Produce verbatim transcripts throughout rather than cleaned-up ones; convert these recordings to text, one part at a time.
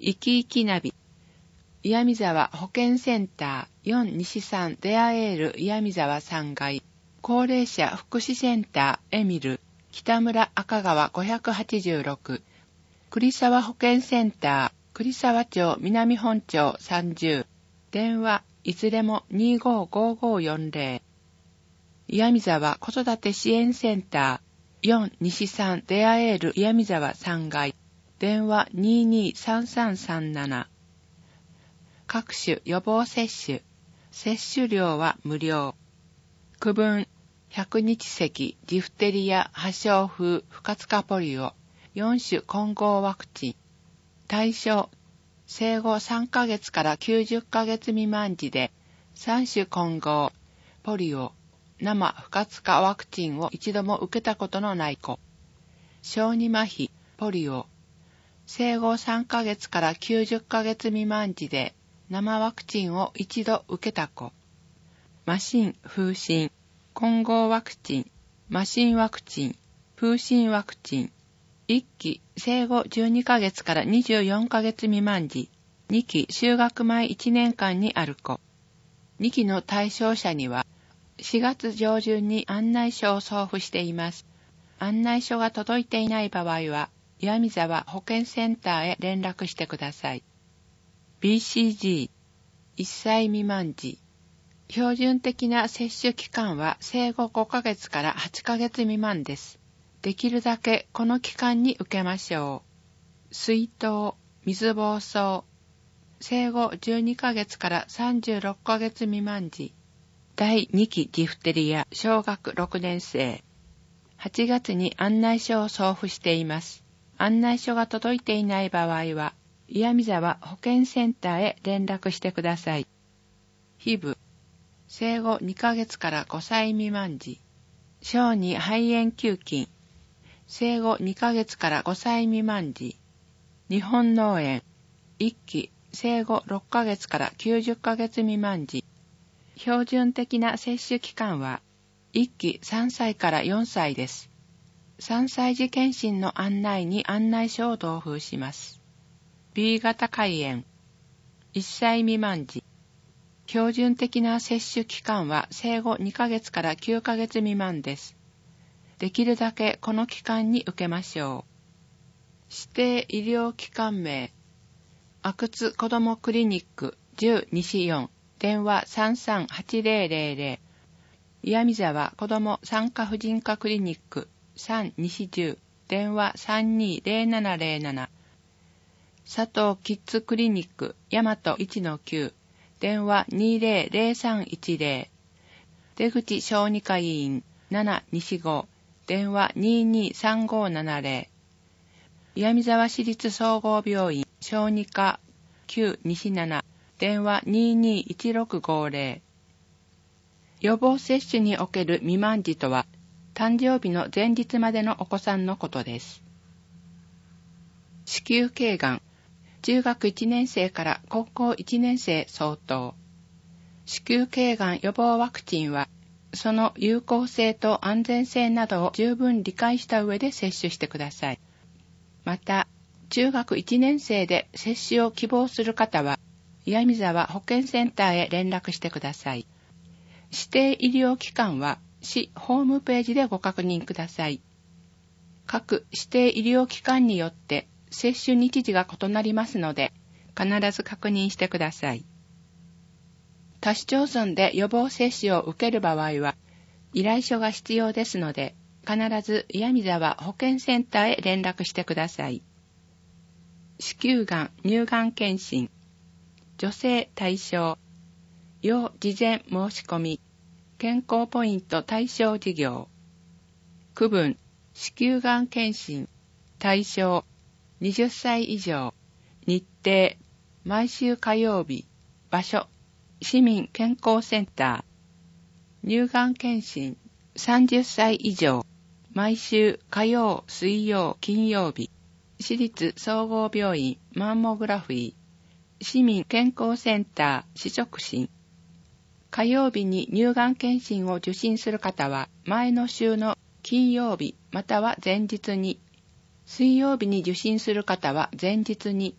いきいきナビ。岩見沢保健センターよん西さんデアエール岩見沢さんがい。高齢者福祉センターエミル北村赤川ごひゃくはちじゅうろく。栗沢保健センター栗沢町南本町さんじゅう。電話いずれもにごーごーごーよんぜろ。岩見沢子育て支援センターよん西さんデアエール岩見沢さんがい。電話にーにーさんさんさんなな。各種予防接種。接種料は無料。区分ひゃくにち咳、ジフテリア、破傷風、不活化ポリオ、よん種混合ワクチン。対象、生後さんかげつからきゅうじゅっかげつ未満児で、さん種混合、ポリオ、生不活化ワクチンを一度も受けたことのない子。小児麻痺、ポリオ、生後さんかげつからきゅうじゅっかげつ未満児で生ワクチンを一度受けた子。麻疹、風疹、混合ワクチン、麻疹ワクチン、風疹ワクチン。いっき、生後じゅうにかげつからにじゅうよんかげつ未満児。にき、就学前いちねんかんにある子。にきの対象者にはしがつ上旬に案内書を送付しています。案内書が届いていない場合は、岩見沢保健センターへ連絡してください。ビーシージー、いっさい未満児。標準的な接種期間は生後ごかげつからはちかげつ未満です。できるだけこの期間に受けましょう。水痘、水疱瘡。生後じゅうにかげつからさんじゅうろっかげつ未満児。だいにきジフテリア小学ろくねん生。はちがつに案内書を送付しています。案内書が届いていない場合は、岩見沢保健センターへ連絡してください。ヒブ、生後にかげつからごさい未満児。小児肺炎球菌。生後にかげつからごさい未満児。日本脳炎。いっき、生後ろっかげつからきゅうじゅっかげつ未満児。標準的な接種期間はいっきさんさいからよんさいです。さんさい児検診の案内に案内書を同封します。ビー 型肝炎。いっさい未満児。標準的な接種期間は生後にかげつからきゅうかげつ未満です。できるだけこの期間に受けましょう。指定医療機関名。阿久津子どもクリニックじゅう西よん。電話さんさんはちぜろぜろぜろ。岩見沢子ども産科婦人科クリニックさん西じゅう。電話さんにぜろななぜろなな。佐藤キッズクリニック大和いちのきゅう。電話にぜろぜろさんいちぜろ。出口小児科医院なな西ご。電話にーにーさんごーななぜろ。岩見沢市立総合病院小児科きゅう西なな。電話にーにーいちろくごぜろ。予防接種における未満児とは、誕生日の前日までのお子さんのことです。子宮頸がん。中学いちねん生から高校いちねん生相当。子宮頸がん予防ワクチンは、その有効性と安全性などを十分理解した上で接種してください。また、中学いちねん生で接種を希望する方は、岩見沢保健センターへ連絡してください。指定医療機関は市ホームページでご確認ください。各指定医療機関によって接種日時が異なりますので、必ず確認してください。他市町村で予防接種を受ける場合は、依頼書が必要ですので、必ず岩見沢保健センターへ連絡してください。子宮がん乳がん検診。女性対象。要事前申し込み。健康ポイント対象事業。区分。子宮がん検診。対象。はたち以上。日程。毎週火曜日。場所。市民健康センター。乳がん検診。さんじゅっさい以上。毎週火曜、水曜、金曜日。市立総合病院マンモグラフィー。市民健康センター、市直診。火曜日に乳がん検診を受診する方は、前の週の金曜日または前日に、水曜日に受診する方は前日に、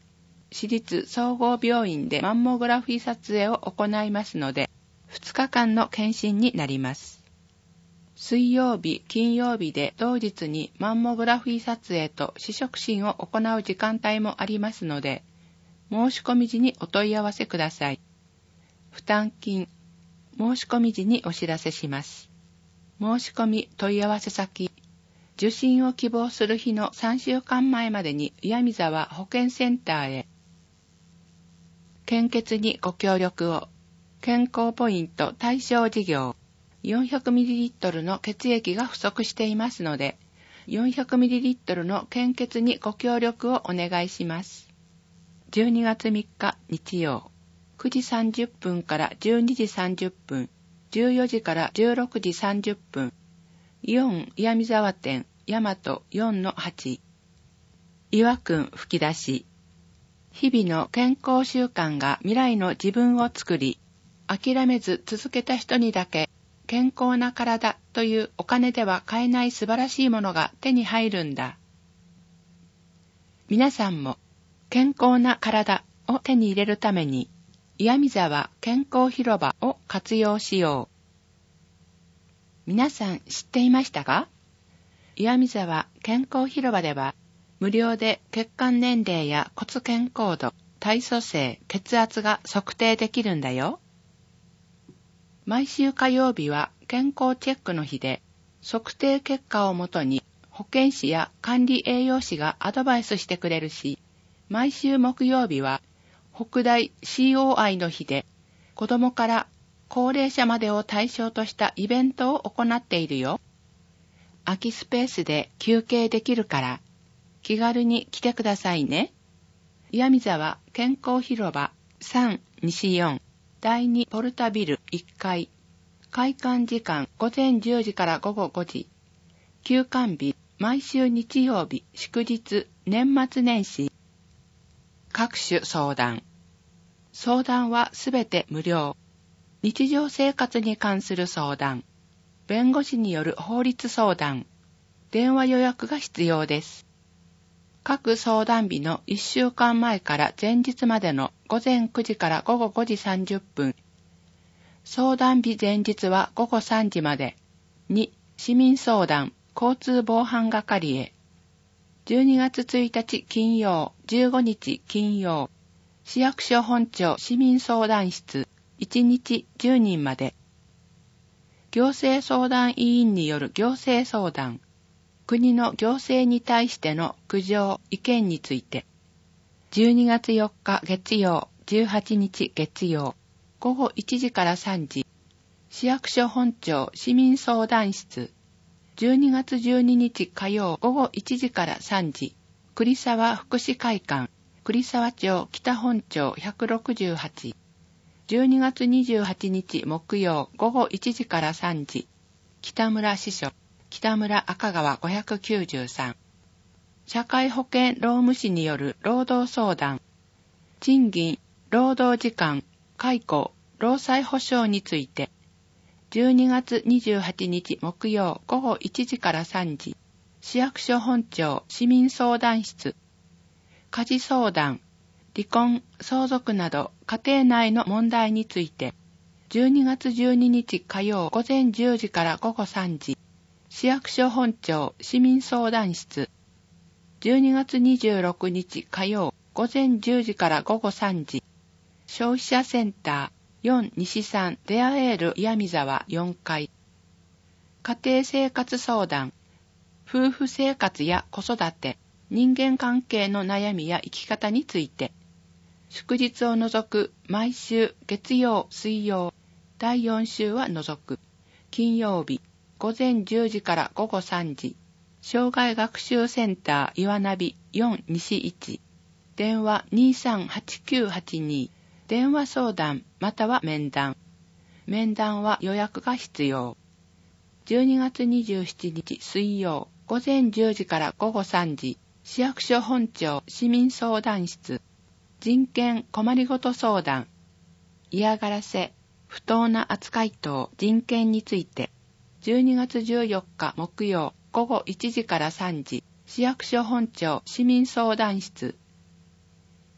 市立総合病院でマンモグラフィー撮影を行いますので、ふつかかんの検診になります。水曜日、金曜日で同日にマンモグラフィー撮影と視触診を行う時間帯もありますので、申し込み時にお問い合わせください。負担金、申し込み時にお知らせします。申し込み問い合わせ先、受診を希望する日のさんしゅうかんまえまでに岩見沢保健センターへ。献血にご協力を。健康ポイント対象事業。よんひゃくミリリットル の血液が不足していますので、よんひゃくミリリットル の献血にご協力をお願いします。じゅうにがつみっか日曜、くじさんじゅっぷんからじゅうにじさんじゅっぷん、じゅうよじからじゅうろくじさんじゅっぷん、よん岩見沢店大和 よんのはち。岩くん吹き出し。日々の健康習慣が未来の自分を作り、諦めず続けた人にだけ健康な体というお金では買えない素晴らしいものが手に入るんだ。皆さんも健康な体を手に入れるために、岩見沢健康広場を活用しよう。皆さん知っていましたか？岩見沢健康広場では、無料で血管年齢や骨健康度、体組成、血圧が測定できるんだよ。毎週火曜日は健康チェックの日で、測定結果をもとに保健師や管理栄養士がアドバイスしてくれるし、毎週木曜日は北大 シーオーアイ の日で、子供から高齢者までを対象としたイベントを行っているよ。空きスペースで休憩できるから、気軽に来てくださいね。岩見沢健康広場さん西よんだいにポルタビルいっかい。開館時間ごぜんじゅうじからごごごじ。休館日毎週日曜日、祝日、年末年始。各種相談。相談はすべて無料。日常生活に関する相談。弁護士による法律相談。電話予約が必要です。各相談日のいっしゅうかんまえから前日までのごぜんくじからごごごじさんじゅっぷん。相談日前日はごごさんじまで。に、市民相談、交通防犯係へ。じゅうにがつついたち金曜、じゅうごにち金曜。市役所本庁市民相談室、いちにちじゅうにんまで。行政相談委員による行政相談。国の行政に対しての苦情、意見について。じゅうにがつよっか月曜、じゅうはちにち月曜、ごごいちじからさんじ。市役所本庁市民相談室。じゅうにがつじゅうににち火曜ごごいちじからさんじ。栗沢福祉会館。栗沢町北本町ひゃくろくじゅうはち。じゅうにがつにじゅうはちにち木曜ごごいちじからさんじ。北村支所。北村赤川ごひゃくきゅうじゅうさん。社会保険労務士による労働相談。賃金、労働時間、解雇、労災保障について。じゅうにがつにじゅうはちにち木曜ごごいちじからさんじ。市役所本庁市民相談室。家事相談、離婚、相続など家庭内の問題について。じゅうにがつじゅうににち火曜ごぜんじゅうじからごごさんじ。市役所本庁市民相談室。じゅうにがつにじゅうろくにち火曜ごぜんじゅうじからごごさんじ。消費者センターよん西さんレアエール岩見沢よんかい。家庭生活相談。夫婦生活や子育て、人間関係の悩みや生き方について。祝日を除く毎週月曜水曜、だいよん週は除く。金曜日。ごぜんじゅうじからごごさんじ。障害学習センター岩ナビよん西いち。電話 にさんはちきゅうはちに。電話相談または面談。面談は予約が必要。じゅうにがつにじゅうしちにち水曜ごぜんじゅうじからごごさんじ。市役所本庁市民相談室。人権困りごと相談。嫌がらせ、不当な扱い等人権について。じゅうにがつじゅうよっか木曜ごごいちじからさんじ。市役所本庁市民相談室。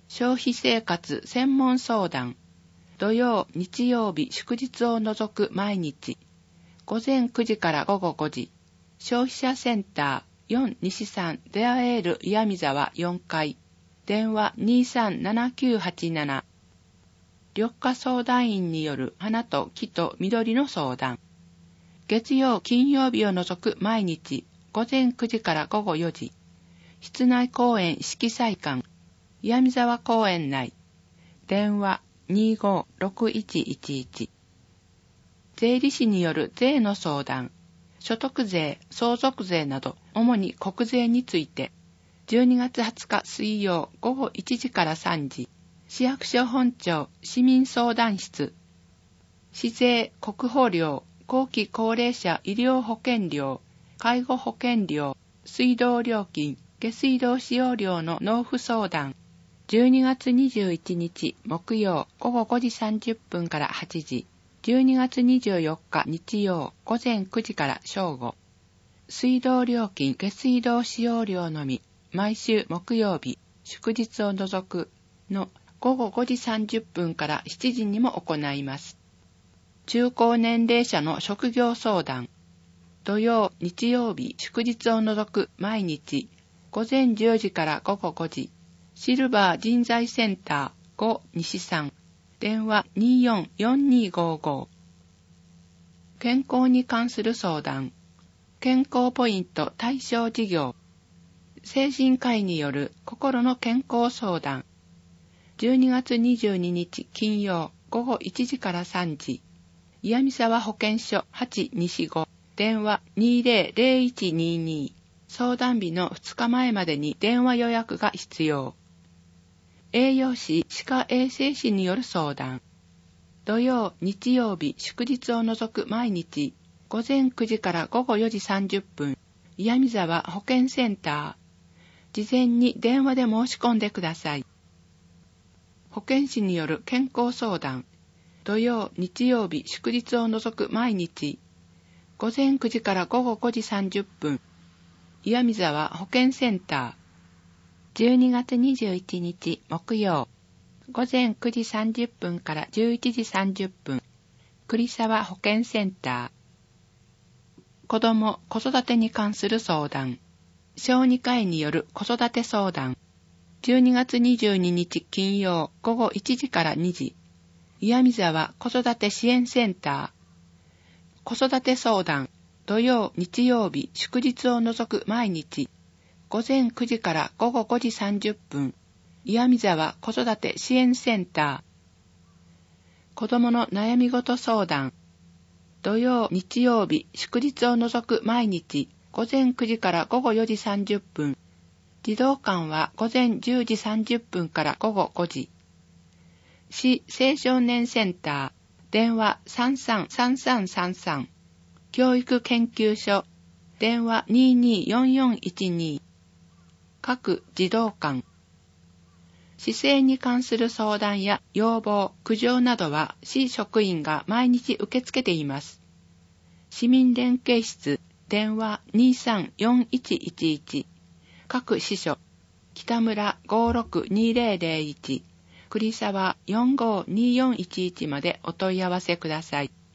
消費生活専門相談。土曜、日曜日、祝日を除く毎日。午前くじから午後ごじ。消費者センターよん西さんデアエール岩見沢よんかい。電話 にさんななきゅうはちなな。緑化相談員による花と木と緑の相談。月曜、金曜日を除く毎日。午前くじから午後よじ。室内公園色彩館。岩見沢公園内。電話にごろくいちいちいち。税理士による税の相談。所得税、相続税など、主に国税について。じゅうにがつはつか水曜午後いちじからさんじ。市役所本庁市民相談室。市税、国保料、後期高齢者医療保険料、介護保険料、水道料金、下水道使用料の納付相談。じゅうにがつにじゅういちにち木曜午後ごじさんじゅっぷんからはちじ。じゅうにがつにじゅうよっか日曜午前くじから正午。水道料金、下水道使用料のみ、毎週木曜日、祝日を除くの午後ごじさんじゅっぷんからしちじにも行います。中高年齢者の職業相談。土曜、日曜日、祝日を除く毎日、午前じゅうじから午後ごじ。シルバー人材センターご西さん。電話 によんよんにごご。健康に関する相談。健康ポイント対象事業。精神科医による心の健康相談。じゅうにがつにじゅうににち金曜午後いちじからさんじ。岩見沢保健所はち西ご。電話にぜろぜろいちにに。相談日のふつかまえまでに電話予約が必要。栄養士、歯科衛生士による相談。土曜、日曜日、祝日を除く毎日、午前くじから午後よじさんじゅっぷん、岩見沢保健センター。事前に電話で申し込んでください。保健師による健康相談。土曜、日曜日、祝日を除く毎日、午前くじから午後ごじさんじゅっぷん、岩見沢保健センター。じゅうにがつにじゅういちにち木曜、午前くじさんじゅっぷんからじゅういちじさんじゅっぷん、栗沢保健センター。子ども・子育てに関する相談。小児科医による子育て相談。じゅうにがつにじゅうににち金曜午後いちじからにじ。岩見沢子育て支援センター。子育て相談。土曜、日曜日、祝日を除く毎日。午前くじから午後ごじさんじゅっぷん。岩見沢子育て支援センター。子供の悩み事相談。土曜、日曜日、祝日を除く毎日。午前くじから午後よじさんじゅっぷん。児童館は午前じゅうじさんじゅっぷんから午後ごじ。市青少年センター。電話さんさんさんさんさんさん。教育研究所。電話にによんよんいちに。各児童館。姿勢に関する相談や要望、苦情などは市職員が毎日受け付けています。市民連携室。電話にさんよんいちいちいち。各支所。北村ごろくにぜろぜろいち。栗沢よんごによんいちいちまでお問い合わせください。